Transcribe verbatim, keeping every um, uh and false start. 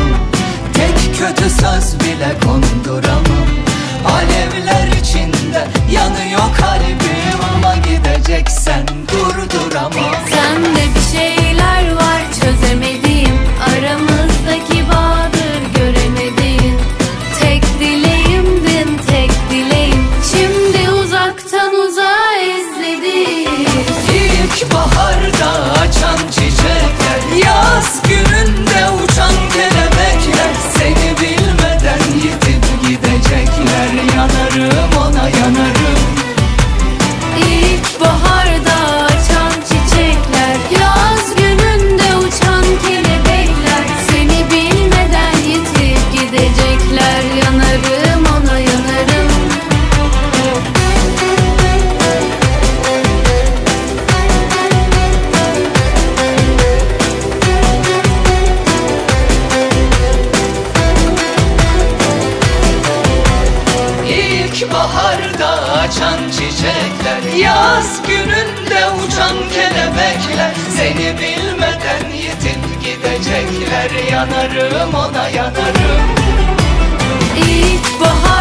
tek kötü söz bile konduramam. Alevler içinde yanıyor kalbim, ama gideceksen durduramam. Sende bir şeyler var çözemediğim, aramızdaki bağdır göremediğin. Tek dileğimdin tek dileğim, şimdi uzaktan uzağa izlediğim. İlk baharda açan çiçekler, yaz gününde uçan kelebekler, seni bilmeden yitip gidecekler. Yanarım ona yanarım. İlk baharda açan çiçekler, yaz gününde uçan kelebekler, seni bilmeden yitip gidecekler. Yanarım ona yanarım. İlk baharda açan çiçekler, yaz gününde uçan kelebekler, seni bilmeden yitip gidecekler. Yanarım ona yanarım. İlk bahar